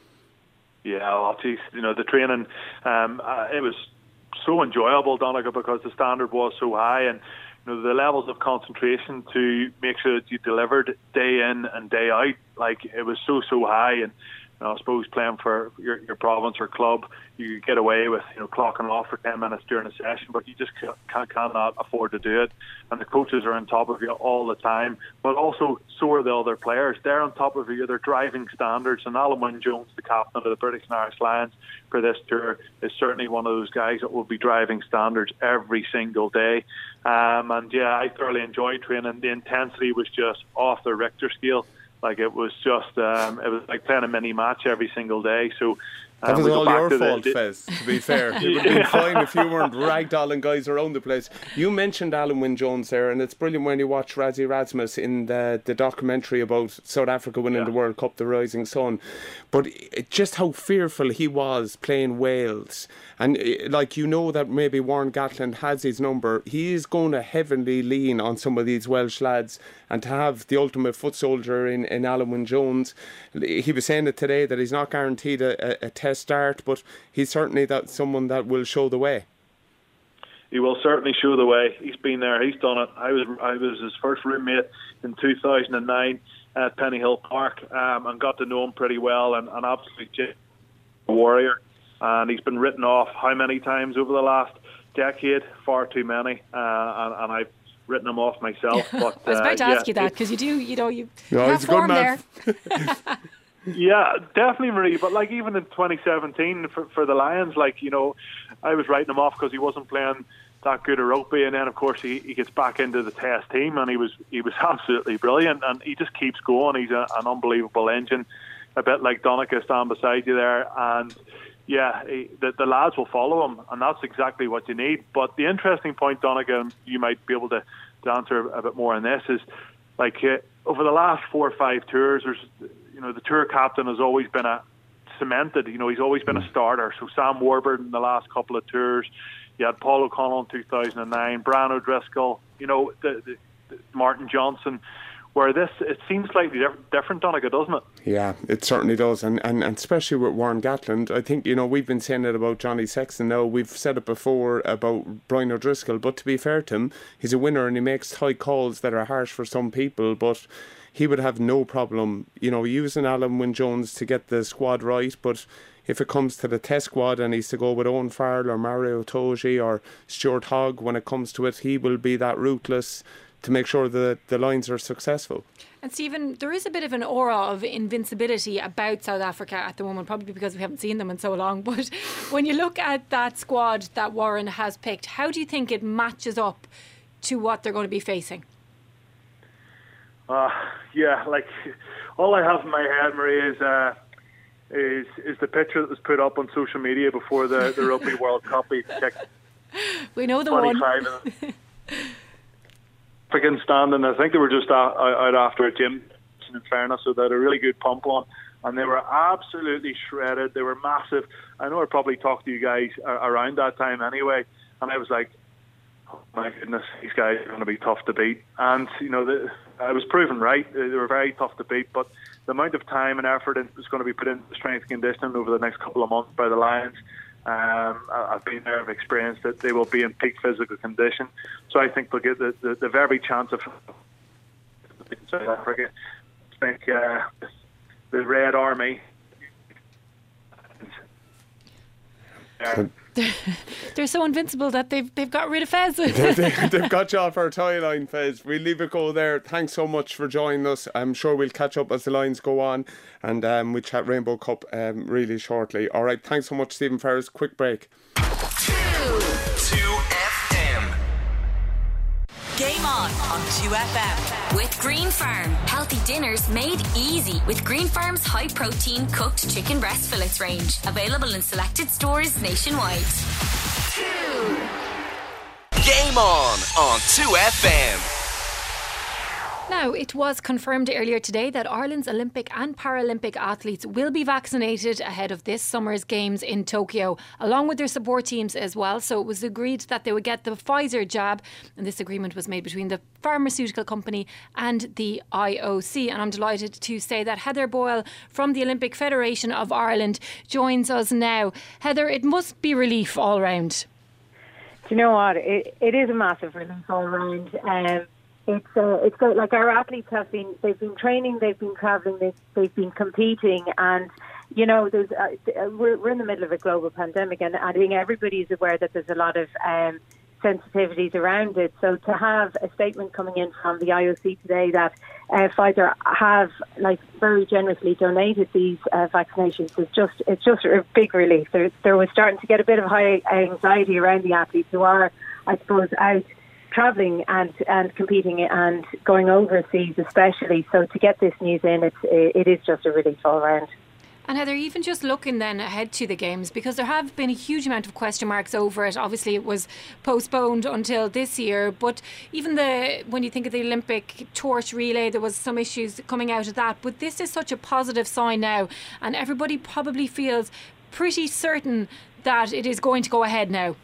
Yeah, well, geez, you know, the training, um, uh, it was so enjoyable, Donnacha, because the standard was so high, and you know the levels of concentration to make sure that you delivered day in and day out, like it was so so high. And you know, I suppose playing for your, your province or club, you could get away with you know clocking off for ten minutes during a session, but you just can't, cannot afford to do it. And the coaches are on top of you all the time, but also so are the other players. They're on top of you. They're driving standards. And Alan Wynne-Jones, the captain of the British and Irish Lions for this tour, is certainly one of those guys that will be driving standards every single day. Um, and yeah, I thoroughly enjoyed training. The intensity was just off the Richter scale. Like it was just, um, it was like playing a mini match every single day. So that um, was all your fault, the, Fez, to be fair. It would have been fine if you weren't ragdolling guys around the place. You mentioned Alan Wynne-Jones there, and it's brilliant when you watch Rassie Erasmus in the, the documentary about South Africa winning yeah. the World Cup, The Rising Sun. But it, just how fearful he was playing Wales. And it, like you know that maybe Warren Gatland has his number. He is going to heavily lean on some of these Welsh lads, and to have the ultimate foot soldier in, in Alan Wynne-Jones. He was saying it today that he's not guaranteed a, a, a test start, but he's certainly that someone that will show the way. He will certainly show the way. He's been there. He's done it. I was I was his first roommate in two thousand nine at Pennyhill Park, um, and got to know him pretty well. And, and absolutely a warrior. And he's been written off how many times over the last decade? Far too many. Uh, and, and I've written him off myself. But I was about uh, to ask yeah, you that, because you do, you know, you, you no, have form there. Yeah, definitely, Marie. But like even in twenty seventeen for, for the Lions, like you know, I was writing him off because he wasn't playing that good of rugby, and then of course he, he gets back into the Test team, and he was he was absolutely brilliant, and he just keeps going. He's a, an unbelievable engine, a bit like Donnacha stand beside you there, and yeah, the, the lads will follow him, and that's exactly what you need. But the interesting point, Donegal, you might be able to, to answer a bit more on this, is like uh, over the last four or five tours, there's, you know, the tour captain has always been a cemented. You know, he's always been a starter. So Sam Warburton in the last couple of tours, you had Paul O'Connell in two thousand nine, Brian O'Driscoll, you know, the, the, the Martin Johnson. Where this, it seems slightly diff- different, Donegal, doesn't it? Yeah, it certainly does. And, and, and especially with Warren Gatland, I think, you know, we've been saying it about Johnny Sexton now. We've said it before about Brian O'Driscoll. But to be fair to him, he's a winner and he makes tight calls that are harsh for some people. But he would have no problem, you know, using Alan Wynne-Jones to get the squad right. But if it comes to the test squad and he's to go with Owen Farrell or Mario Toji or Stuart Hogg, when it comes to it, he will be that ruthless to make sure that the Lions are successful. And Stephen, there is a bit of an aura of invincibility about South Africa at the moment, probably because we haven't seen them in so long. But when you look at that squad that Warren has picked, how do you think it matches up to what they're going to be facing? Uh, yeah, like all I have in my head, Marie, is uh, is is the picture that was put up on social media before the, the Rugby World Cup. We know the one. African standing, I think they were just out, out after a gym, in fairness, so they had a really good pump on, and they were absolutely shredded. They were massive. I know I probably talked to you guys around that time anyway, and I was like, oh my goodness, these guys are going to be tough to beat. And you know, the, I was proven right. They were very tough to beat, but the amount of time and effort is going to be put into strength and conditioning over the next couple of months by the Lions. Um, I've been there, I've experienced that they will be in peak physical condition. So I think they'll get the, the, the very chance of South Africa. I think uh, the Red Army. Uh, They're so invincible that they've they've got rid of Fez. they, they, they've got you off our tie line, Fez. We'll leave it go there. Thanks so much for joining us. I'm sure we'll catch up as the lines go on, and um, we'll chat Rainbow Cup um, really shortly. All right, thanks so much, Stephen Ferris. Quick break. Two, two F M. Game on on two F M with Green Farm. Healthy dinners made easy with Green Farm's high protein cooked chicken breast fillets range. Available in selected stores nationwide. Two. Game on on two F M. Now, it was confirmed earlier today that Ireland's Olympic and Paralympic athletes will be vaccinated ahead of this summer's games in Tokyo, along with their support teams as well. So it was agreed that they would get the Pfizer jab, and this agreement was made between the pharmaceutical company and the I O C. And I'm delighted to say that Heather Boyle from the Olympic Federation of Ireland joins us now. Heather, it must be relief all round. Do you know what? It, it is a massive relief all round. Um, It's uh, it's got, like our athletes have been they've been training, they've been travelling, they've, they've been competing, and you know there's uh, we're we're in the middle of a global pandemic, and I think everybody is aware that there's a lot of um, sensitivities around it. So to have a statement coming in from the I O C today that uh, Pfizer have like very generously donated these uh, vaccinations is just it's just a big relief. There there was starting to get a bit of high anxiety around the athletes who are, I suppose, out travelling and, and competing and going overseas especially. So to get this news in, it's, it is just a relief all round. And Heather, even just looking then ahead to the games, because there have been a huge amount of question marks over it. Obviously it was postponed until this year, but even the when you think of the Olympic torch relay, there was some issues coming out of that. But this is such a positive sign now, and everybody probably feels pretty certain that it is going to go ahead now.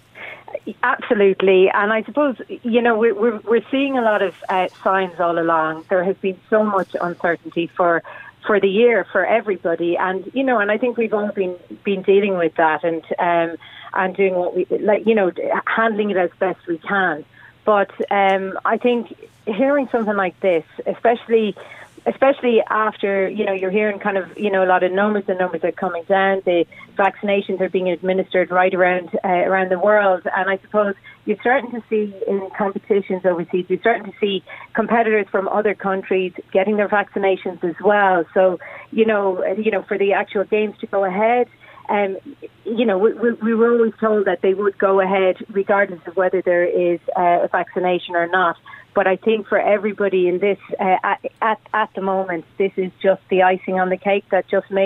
Absolutely, and I suppose, you know, we're, we're, we're seeing a lot of uh, signs all along. There has been so much uncertainty for for the year for everybody, and you know, and I think we've all been been dealing with that and um, and doing what we like, you know, handling it as best we can. But um, I think hearing something like this, especially. Especially after, you know, you're hearing kind of, you know, a lot of numbers, the numbers are coming down, the vaccinations are being administered right around uh, around the world. And I suppose you're starting to see in competitions overseas, you're starting to see competitors from other countries getting their vaccinations as well. So, you know, you know, for the actual games to go ahead, um, you know, we, we, we were always told that they would go ahead regardless of whether there is uh, a vaccination or not. But I think for everybody in this, uh, at, at at the moment, this is just the icing on the cake that just makes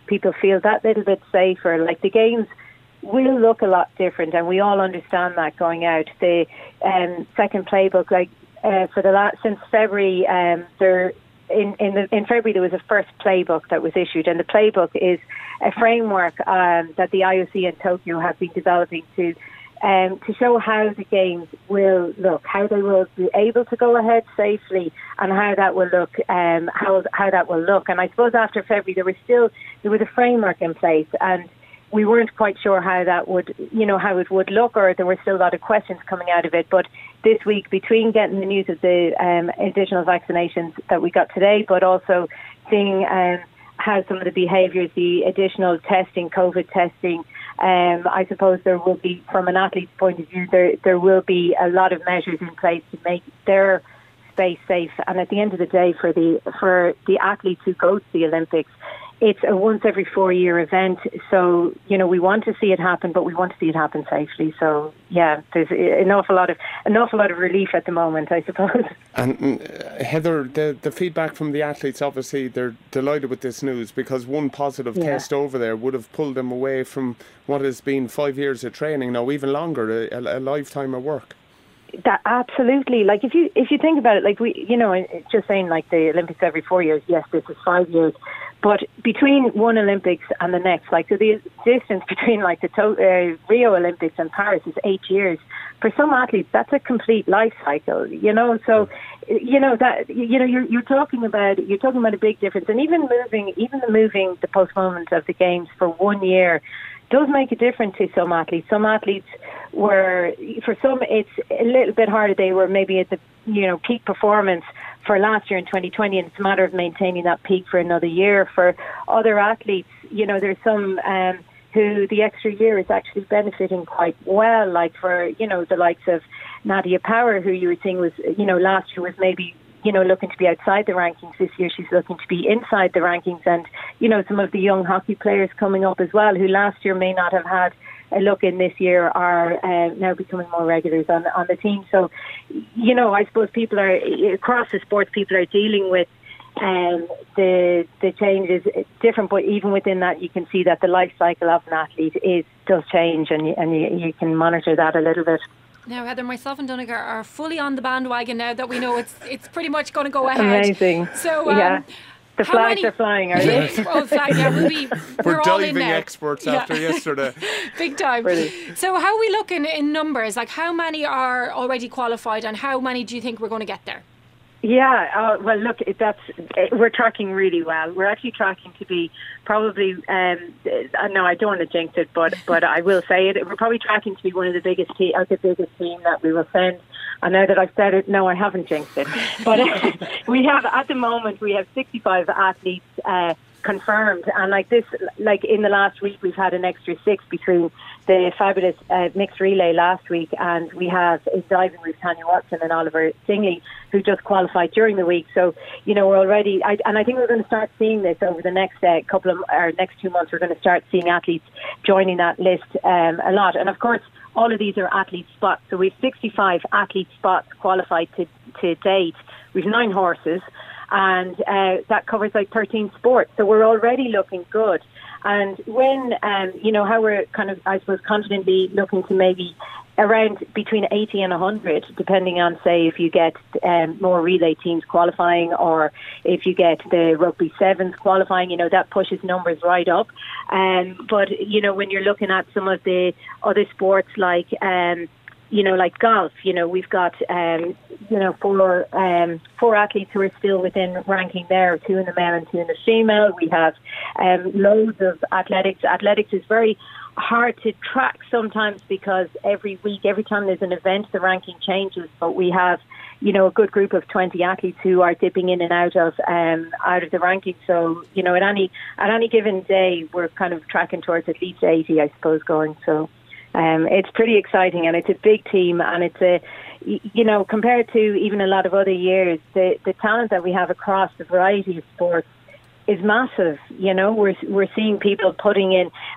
people feel that little bit safer. Like the games will look a lot different, and we all understand that going out. The um, second playbook, like uh, for the last since February, um, there in in, the, in February there was a first playbook that was issued, and the playbook is a framework um, that the I O C and Tokyo have been developing to. Um, to show how the games will look, how they will be able to go ahead safely, and how that will look, um, how how that will look. And I suppose after February, there was still there was a framework in place, and we weren't quite sure how that would, you know, how it would look, or there were still a lot of questions coming out of it. But this week, between getting the news of the um, additional vaccinations that we got today, but also seeing um, how some of the behaviours, the additional testing, COVID testing. Um, I suppose there will be, from an athlete's point of view, there there will be a lot of measures in place to make their space safe. And at the end of the day, for the for the athletes who go to the Olympics, it's a once every four year event. So, you know, we want to see it happen, but we want to see it happen safely. So, yeah, there's an awful lot of an awful lot of relief at the moment, I suppose. And uh, Heather, the the feedback from the athletes, obviously they're delighted with this news, because one positive yeah. test over there would have pulled them away from what has been five years of training, now even longer, a, a lifetime of work. That absolutely. Like if you if you think about it, like we, you know, just saying like the Olympics every four years. Yes, this is five years, but between one Olympics and the next, like so the distance between like the to- uh, Rio Olympics and Paris is eight years. For some athletes, that's a complete life cycle. You know, so you know that you know you're you're talking about you're talking about a big difference, and even moving even the moving the postponement of the games for one year does make a difference to some athletes. Some athletes were, for some, it's a little bit harder. They were maybe at the, you know, peak performance for last year in twenty twenty, and it's a matter of maintaining that peak for another year. For other athletes, you know, there's some um, who the extra year is actually benefiting quite well. Like for, you know, the likes of Nadia Power, who you were seeing was, you know, last year was maybe, you know, looking to be outside the rankings. This year she's looking to be inside the rankings. And, you know, some of the young hockey players coming up as well, who last year may not have had a look in this year, are uh, now becoming more regulars on, on the team. So, you know, I suppose people are, across the sports, people are dealing with um, the the changes different, but even within that you can see that the life cycle of an athlete is does change, and you, and you, you can monitor that a little bit. Now, Heather, myself and Donegal are fully on the bandwagon now that we know it's it's pretty much going to go ahead. Amazing. So, um, yeah. The how flags many... are flying, are they? Oh, flag, yeah, we'll be, we're, we're all diving in now. experts after yeah. yesterday. Big time. Brilliant. So how are we looking in numbers? Like, how many are already qualified, and how many do you think we're going to get there? Yeah, uh, well, look, it, that's it, we're tracking really well. We're actually tracking to be probably, um, uh, no, I don't want to jinx it, but but I will say it. We're probably tracking to be one of the biggest team, or the biggest team that we will send. And now that I've said it, no, I haven't jinxed it. But uh, we have, at the moment, we have sixty-five athletes uh, confirmed. And like this, like in the last week, we've had an extra six between the fabulous uh, mixed relay last week, and we have in diving with Tanya Watson and Oliver Singley, who just qualified during the week. So, you know, we're already, I, and I think we're going to start seeing this over the next uh, couple of, or next two months, we're going to start seeing athletes joining that list um, a lot. And of course, all of these are athlete spots. So we have sixty-five athlete spots qualified to, to date. We have nine horses, and uh, that covers like thirteen sports. So we're already looking good. And when, um, you know, how we're kind of, I suppose, confidently looking to maybe around between eighty and one hundred, depending on, say, if you get um, more relay teams qualifying, or if you get the rugby sevens qualifying, you know, that pushes numbers right up. Um, but, you know, when you're looking at some of the other sports like, um, you know, like golf, you know, we've got, um, you know, four um, four athletes who are still within ranking there, two in the male and two in the female. We have um, loads of athletics. Athletics is very hard to track sometimes, because every week, every time there's an event, the ranking changes. But we have, you know, a good group of twenty athletes who are dipping in and out of um, out of the ranking. So, you know, at any at any given day, we're kind of tracking towards at least eighty, I suppose, going. So. Um, it's pretty exciting, and it's a big team, and it's a, you know, compared to even a lot of other years, the, the talent that we have across the variety of sports is massive. You know, we're we're seeing people putting in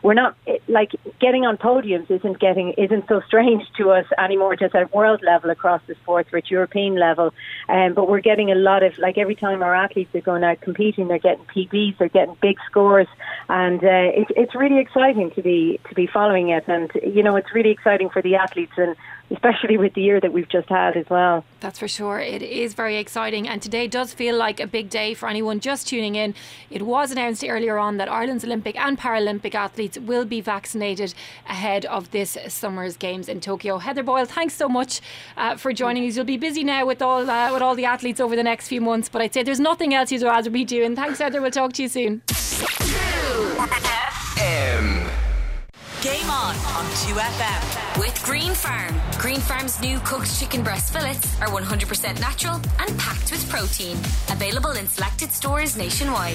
we're not like getting on podiums isn't getting isn't so strange to us anymore, just at world level across the sports, or at European level. Um, but we're getting a lot of, like, every time our athletes are going out competing, they're getting P Bs, they're getting big scores, and uh, it, it's really exciting to be to be following it. And you know, it's really exciting for the athletes, and especially with the year that we've just had as well. That's for sure. It is very exciting, and today does feel like a big day for anyone just tuning in. It was announced earlier on that Ireland's Olympic and Paralympic athletes will be vaccinated ahead of this summer's games in Tokyo. Heather Boyle, thanks so much uh, for joining us. You'll be busy now with all uh, with all the athletes over the next few months, but I'd say there's nothing else you'd rather be doing. Thanks, Heather. We'll talk to you soon. M. Game on on two F M with Green Farm. Green Farm's new cooked chicken breast fillets are one hundred percent natural and packed with protein. Available in selected stores nationwide.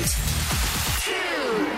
Two.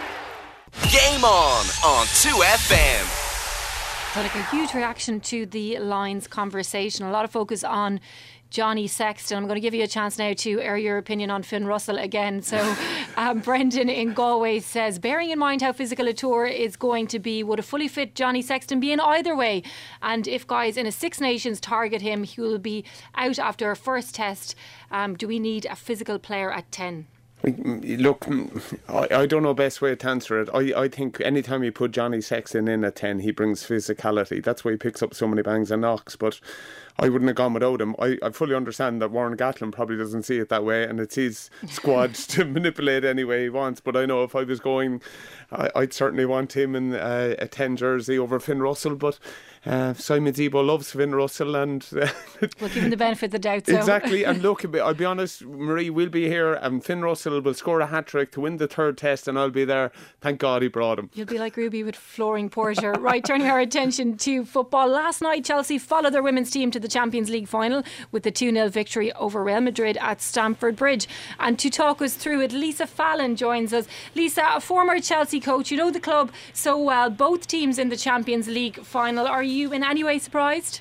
Game on on two F M. So, like, a huge reaction to the Lions conversation. A lot of focus on Johnny Sexton. I'm going to give you a chance now to air your opinion on Finn Russell again. So um, Brendan in Galway says, bearing in mind how physical a tour is going to be, would a fully fit Johnny Sexton be in either way? And if guys in a Six Nations target him, he will be out after a first test. Um, do we need a physical player at ten? Look, I, I don't know the best way to answer it. I, I think anytime you put Johnny Sexton in at ten, he brings physicality. That's why he picks up so many bangs and knocks. But I wouldn't have gone without him. I, I fully understand that Warren Gatland probably doesn't see it that way, and it's his squad to manipulate any way he wants. But I know if I was going, I, I'd certainly want him in uh, a ten jersey over Finn Russell. But uh, Simon Zebo loves Finn Russell, and uh, we'll give him the benefit of the doubt. So. Exactly. And look, I'll be honest, Marie, we'll be here, and Finn Russell will score a hat trick to win the third test, and I'll be there. Thank God he brought him. You'll be like Ruby with Flooring Porter. Right, turning our attention to football. Last night, Chelsea followed their women's team to the Champions League final with the two nil victory over Real Madrid at Stamford Bridge. And to talk us through it, Lisa Fallon joins us. Lisa, a former Chelsea coach, you know the club so well, both teams in the Champions League final. Are you in any way surprised?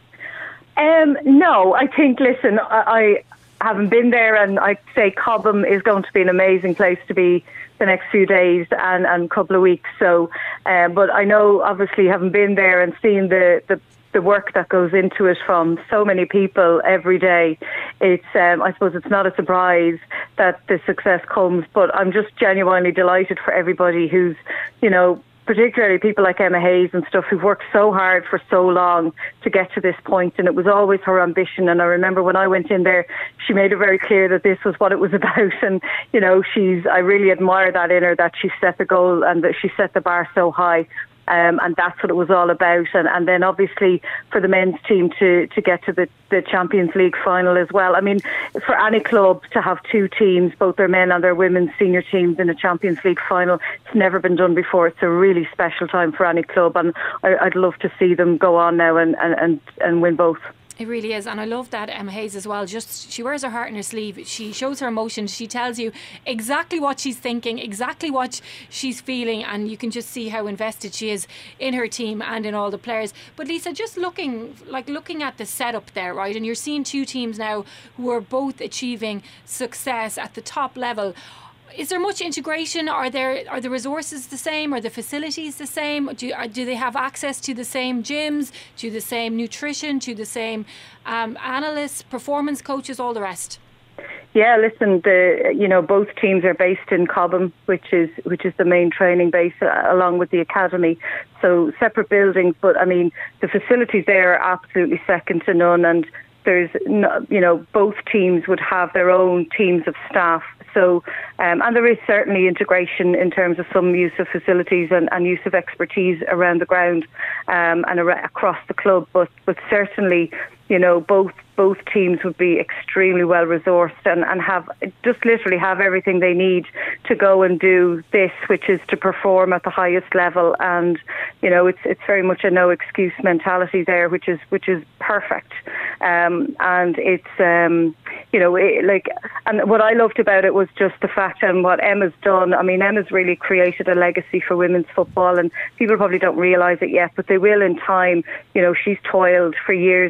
Um, no, I think, listen, I, I haven't been there, and I'd say Cobham is going to be an amazing place to be the next few days and, and couple of weeks. So, um, but I know, obviously, having been there and seen the, the the work that goes into it from so many people every day, it's um, I suppose it's not a surprise that the success comes, but I'm just genuinely delighted for everybody who's, you know, particularly people like Emma Hayes and stuff, who've worked so hard for so long to get to this point, and it was always her ambition. And I remember when I went in there, she made it very clear that this was what it was about, and you know, she's I really admire that in her, that she set the goal and that she set the bar so high. Um, and that's what it was all about. And, and then obviously for the men's team to, to get to the, the Champions League final as well. I mean, for any club to have two teams, both their men and their women's senior teams in a Champions League final, it's never been done before. It's a really special time for any club, and I, I'd love to see them go on now and, and, and, and win both. It really is, and I love that Emma Hayes as well. Just she wears her heart in her sleeve. She shows her emotions. She tells you exactly what she's thinking, exactly what she's feeling, and you can just see how invested she is in her team and in all the players. But Lisa, just looking like looking at the setup there, right? And you're seeing two teams now who are both achieving success at the top level. Is there much integration? Are there are the resources the same? Are the facilities the same? Do are, do they have access to the same gyms, to the same nutrition, to the same um, analysts, performance coaches, all the rest? Yeah, listen, the you know both teams are based in Cobham, which is which is the main training base, uh, along with the academy. So separate buildings, but I mean the facilities there are absolutely second to none, and there's no, you know both teams would have their own teams of staff. So, um, and there is certainly integration in terms of some use of facilities and, and use of expertise around the ground um, and ar- across the club. But, but certainly, you know, both both teams would be extremely well resourced and, and have just literally have everything they need to go and do this, which is to perform at the highest level. And you know, it's it's very much a no excuse mentality there, which is which is perfect. Um, and it's um, you know, it, like, and what I loved about it was just the fact and what Emma's done. I mean, Emma's really created a legacy for women's football, and people probably don't realise it yet, but they will in time. You know, she's toiled for years and years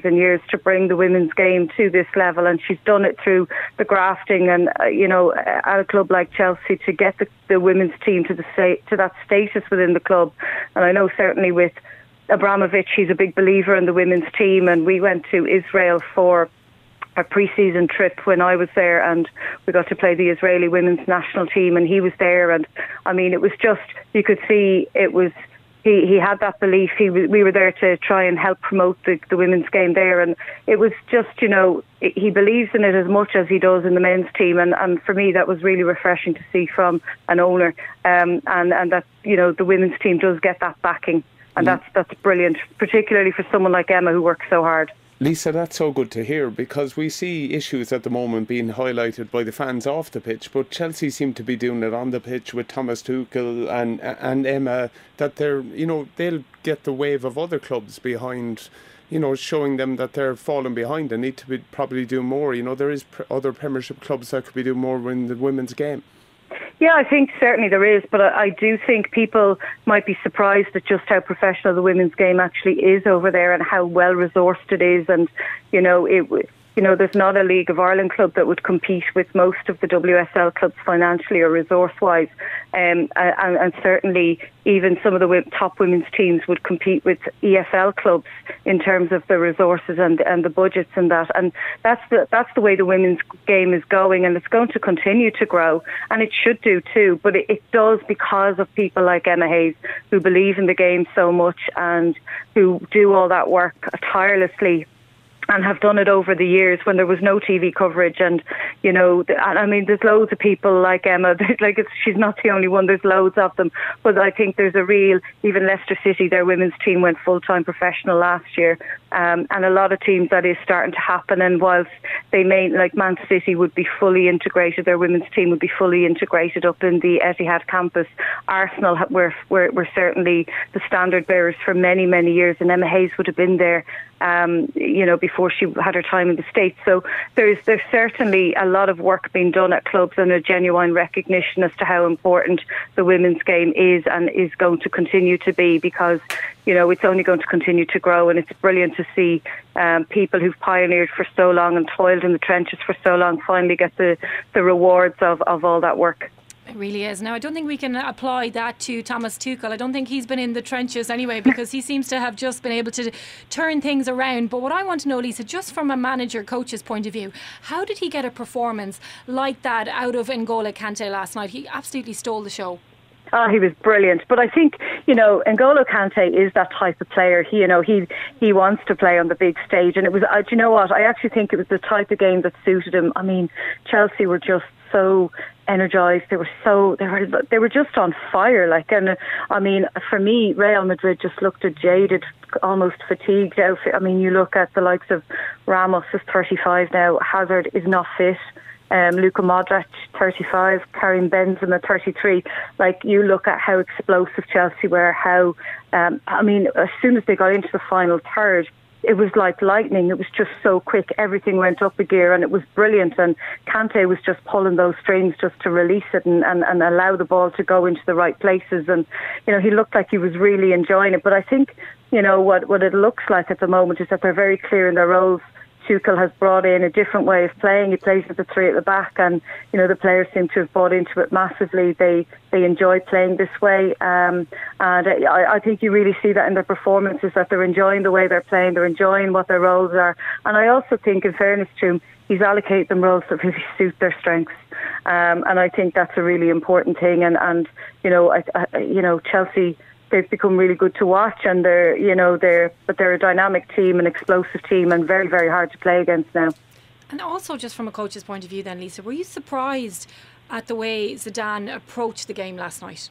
to bring the women's game to this level, and she's done it through the grafting and, uh, you know, at a club like Chelsea to get the, the women's team to the sta- to that status within the club. And I know certainly with Abramovich, he's a big believer in the women's team, and we went to Israel for a pre-season trip when I was there, and we got to play the Israeli women's national team, and he was there, and I mean, it was just, you could see it was, he, he had that belief. He we were there to try and help promote the, the women's game there, and it was just, you know, he believes in it as much as he does in the men's team, and, and for me that was really refreshing to see from an owner, um, and, and that, you know, the women's team does get that backing, and mm. that's, that's brilliant, particularly for someone like Emma who works so hard. Lisa, that's so good to hear, because we see issues at the moment being highlighted by the fans off the pitch, but Chelsea seem to be doing it on the pitch with Thomas Tuchel and and Emma, that they're, you know, they'll get the wave of other clubs behind, you know, showing them that they're falling behind and need to be probably do more. You know, there is pr- other Premiership clubs that could be doing more in the women's game. Yeah, I think certainly there is, but I, I do think people might be surprised at just how professional the women's game actually is over there and how well resourced it is. And, you know, it you know, there's not a League of Ireland club that would compete with most of the W S L clubs financially or resource-wise. Um, and, and certainly even some of the top women's teams would compete with E F L clubs in terms of the resources and, and the budgets and that. And that's the, that's the way the women's game is going, and it's going to continue to grow, and it should do too. But it, it does because of people like Emma Hayes, who believe in the game so much and who do all that work tirelessly and have done it over the years when there was no T V coverage. And, you know, I mean, there's loads of people like Emma. Like, it's, she's not the only one. There's loads of them. But I think there's a real, even Leicester City, their women's team went full-time professional last year. Um, and a lot of teams, that is starting to happen. And whilst they may, like Man City would be fully integrated, their women's team would be fully integrated up in the Etihad campus. Arsenal were, were, were certainly the standard bearers for many, many years. And Emma Hayes would have been there, um, you know, before she had her time in the States. So there's there's certainly a lot of work being done at clubs and a genuine recognition as to how important the women's game is and is going to continue to be, because, you know, it's only going to continue to grow. And it's brilliant to see um, people who've pioneered for so long and toiled in the trenches for so long finally get the, the rewards of, of all that work. It really is. Now, I don't think we can apply that to Thomas Tuchel. I don't think he's been in the trenches anyway, because he seems to have just been able to turn things around. But what I want to know, Lisa, just from a manager, coach's point of view, how did he get a performance like that out of N'Golo Kante last night? He absolutely stole the show. Oh, he was brilliant. But I think, you know, N'Golo Kante is that type of player. He, you know, he he wants to play on the big stage. And it was, uh, do you know what? I actually think it was the type of game that suited him. I mean, Chelsea were just so energised. They were so, they were they were just on fire. Like, and uh, I mean, for me, Real Madrid just looked a jaded, almost fatigued outfit. I mean, you look at the likes of Ramos, is thirty-five now. Hazard is not fit. Um, Luka Modric, thirty-five, Karim Benzema, thirty-three. Like, you look at how explosive Chelsea were, how, um, I mean, as soon as they got into the final third, it was like lightning. It was just so quick. Everything went up a gear, and it was brilliant. And Kante was just pulling those strings just to release it and, and, and allow the ball to go into the right places. And, you know, he looked like he was really enjoying it. But I think, you know, what, what it looks like at the moment is that they're very clear in their roles. Tuchel has brought in a different way of playing. He plays with the three at the back, and, you know, the players seem to have bought into it massively. They they enjoy playing this way, um, and I, I think you really see that in their performances, that they're enjoying the way they're playing, they're enjoying what their roles are. And I also think, in fairness to him, he's allocated them roles that really suit their strengths, um, and I think that's a really important thing. And, and you know, I, I, you know, Chelsea, they've become really good to watch, and they're, you know, they're, but they're a dynamic team, an explosive team, and very, very hard to play against now. And also, just from a coach's point of view then, Lisa, were you surprised at the way Zidane approached the game last night?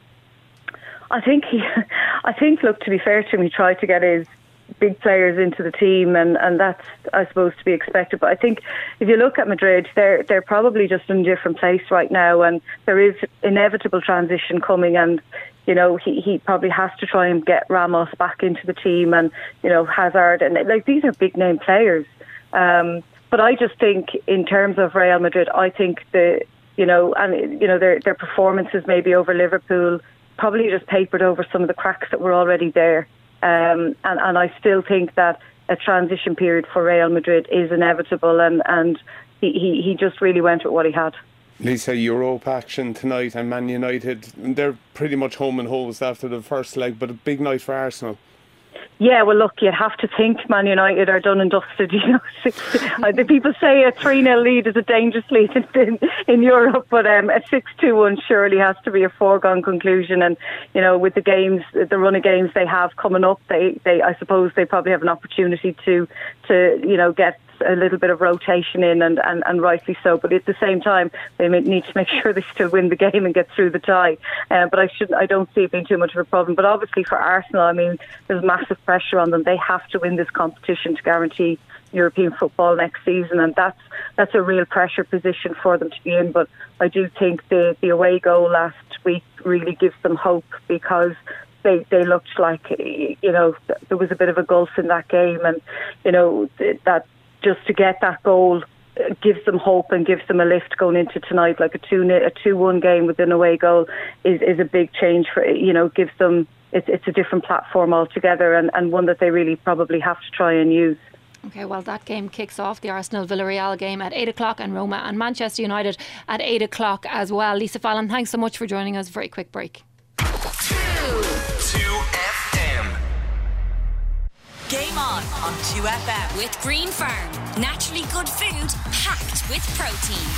I think he, I think, look, to be fair to him, he tried to get his big players into the team, and, and that's, I suppose, to be expected. But I think if you look at Madrid, they're they're probably just in a different place right now, and there is inevitable transition coming, and, you know, he, he probably has to try and get Ramos back into the team, and, you know, Hazard, and like, these are big name players. Um, but I just think, in terms of Real Madrid, I think the, you know, and you know, their their performances maybe over Liverpool probably just papered over some of the cracks that were already there. Um, and, and I still think that a transition period for Real Madrid is inevitable, and, and he, he, he just really went with what he had. Lisa, Europe action tonight, and Man United, they're pretty much home and hosed after the first leg, but a big night for Arsenal. Yeah, well, look, you'd have to think Man United are done and dusted. You know, six, uh, the people say a three nil lead is a dangerous lead in, in, in Europe, but um, a six two one surely has to be a foregone conclusion. And, you know, with the games, the run of games they have coming up, they, they I suppose they probably have an opportunity to, to you know, get a little bit of rotation in, and, and, and rightly so. But at the same time, they need to make sure they still win the game and get through the tie. Uh, but I should I don't see it being too much of a problem. But obviously for Arsenal, I mean, there's massive pressure on them. They have to win this competition to guarantee European football next season, and that's that's a real pressure position for them to be in. But I do think the, the away goal last week really gives them hope, because They, they looked like, you know, there was a bit of a gulf in that game, and, you know, that just to get that goal gives them hope and gives them a lift going into tonight. Like a two a two one game with an away goal is, is a big change for, you know, gives them, it's, it's a different platform altogether, and, and one that they really probably have to try and use. Okay, well, that game kicks off, the Arsenal-Villarreal game at eight o'clock, and Roma and Manchester United at eight o'clock as well. Lisa Fallon, thanks so much for joining us. Very quick break. two F M. Game on on two F M with Green Farm. Naturally good food packed with protein.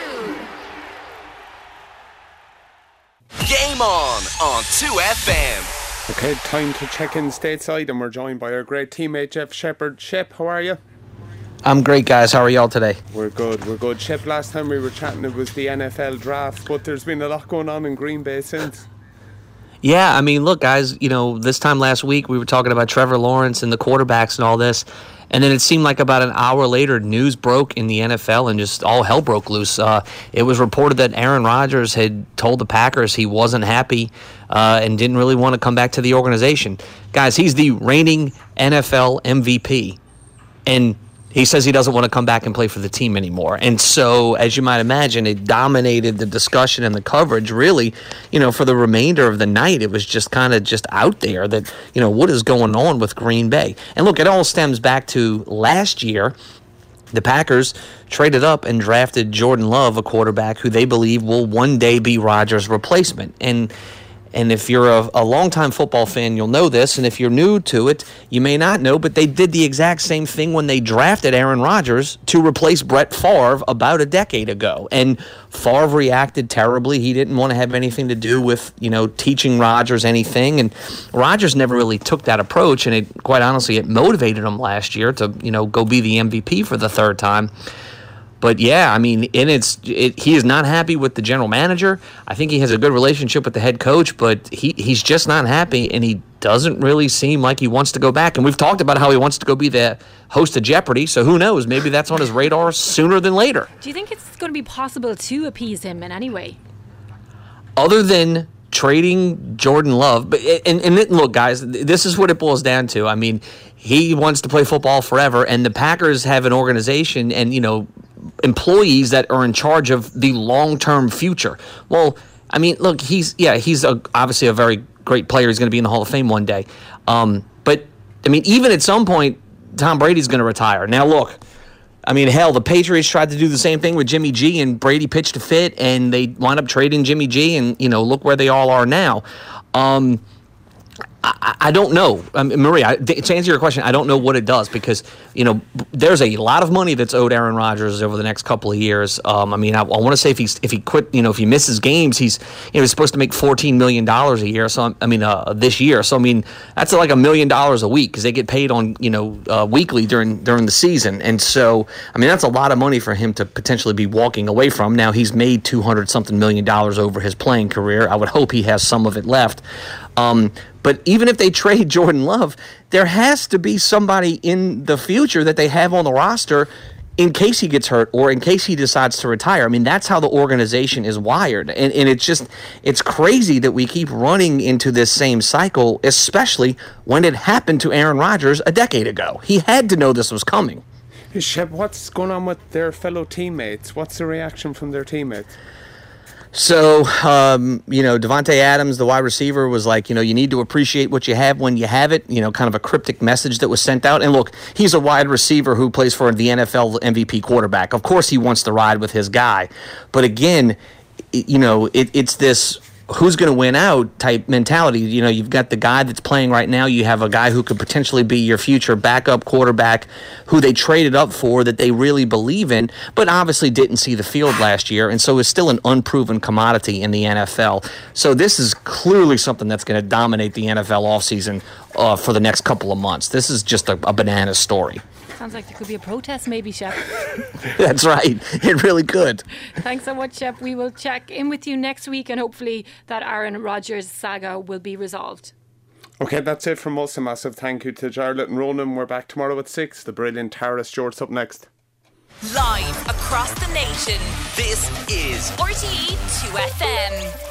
Game on on two F M. Okay, time to check in stateside, and we're joined by our great teammate Jeff Shepherd. Shep, how are you? I'm great, guys. How are y'all today? We're good, we're good. Shep, last time we were chatting it was the N F L draft, but there's been a lot going on in Green Bay since. Yeah, I mean, look, guys, you know, this time last week we were talking about Trevor Lawrence and the quarterbacks and all this, and then it seemed like about an hour later, news broke in the N F L and just all hell broke loose. Uh, it was reported that Aaron Rodgers had told the Packers he wasn't happy uh, and didn't really want to come back to the organization. Guys, he's the reigning N F L M V P, and he says he doesn't want to come back and play for the team anymore. And so, as you might imagine, it dominated the discussion and the coverage, really, you know, for the remainder of the night. It was just kind of just out there that, you know, what is going on with Green Bay? And look, it all stems back to last year. The Packers traded up and drafted Jordan Love, a quarterback who they believe will one day be Rodgers' replacement. And And if you're a, a longtime football fan, you'll know this. And if you're new to it, you may not know. But they did the exact same thing when they drafted Aaron Rodgers to replace Brett Favre about a decade ago. And Favre reacted terribly. He didn't want to have anything to do with, you know, teaching Rodgers anything. And Rodgers never really took that approach. And it, quite honestly, it motivated him last year to, you know, go be the M V P for the third time. But yeah, I mean, and it's it, he is not happy with the general manager. I think he has a good relationship with the head coach, but he, he's just not happy, and he doesn't really seem like he wants to go back. And we've talked about how he wants to go be the host of Jeopardy, so who knows? Maybe that's on his radar sooner than later. Do you think it's going to be possible to appease him in any way? Other than trading Jordan Love, but and, and look, guys, this is what it boils down to. I mean, he wants to play football forever, and the Packers have an organization and, you know, employees that are in charge of the long-term future. Well, I mean, look, he's yeah, he's a, obviously a very great player. He's going to be in the Hall of Fame one day. Um, but I mean, even at some point, Tom Brady's going to retire. Now, look, I mean, hell, the Patriots tried to do the same thing with Jimmy G, and Brady pitched a fit, and they wound up trading Jimmy G, and, you know, look where they all are now. Um, I, I don't know. Um, Maria, to answer your question, I don't know what it does, because, you know, there's a lot of money that's owed Aaron Rodgers over the next couple of years. Um, I mean, I, I want to say if he's if he quit, you know, if he misses games, he's you know he's supposed to make fourteen million dollars a year. So I mean, uh, this year. So I mean, that's like a million dollars a week, because they get paid on you know uh, weekly during during the season. And so I mean, that's a lot of money for him to potentially be walking away from. Now he's made two hundred something million dollars over his playing career. I would hope he has some of it left. Um, But even if they trade Jordan Love, there has to be somebody in the future that they have on the roster in case he gets hurt or in case he decides to retire. I mean, that's how the organization is wired. And, and it's just, it's crazy that we keep running into this same cycle, especially when it happened to Aaron Rodgers a decade ago. He had to know this was coming. Shep, what's going on with their fellow teammates? What's the reaction from their teammates? So, um, you know, Devontae Adams, the wide receiver, was like, you know, you need to appreciate what you have when you have it, you know, kind of a cryptic message that was sent out. And look, he's a wide receiver who plays for the N F L M V P quarterback. Of course he wants to ride with his guy. But again, it, you know, it, it's this who's going to win out type mentality. You know, you've got the guy that's playing right now. You have a guy who could potentially be your future backup quarterback who they traded up for that they really believe in, but obviously didn't see the field last year, and so is still an unproven commodity in the N F L. So this is clearly something that's going to dominate the N F L offseason uh, for the next couple of months. This is just a, a banana story. Sounds like there could be a protest maybe, Shep. That's right. It really could. Thanks so much, Shep. We will check in with you next week, and hopefully that Aaron Rodgers saga will be resolved. Okay, that's it from us. A massive thank you to Jarlath and Ronan. We're back tomorrow at six. The brilliant Tara Stewart's up next. Live across the nation, this is R T E two F M.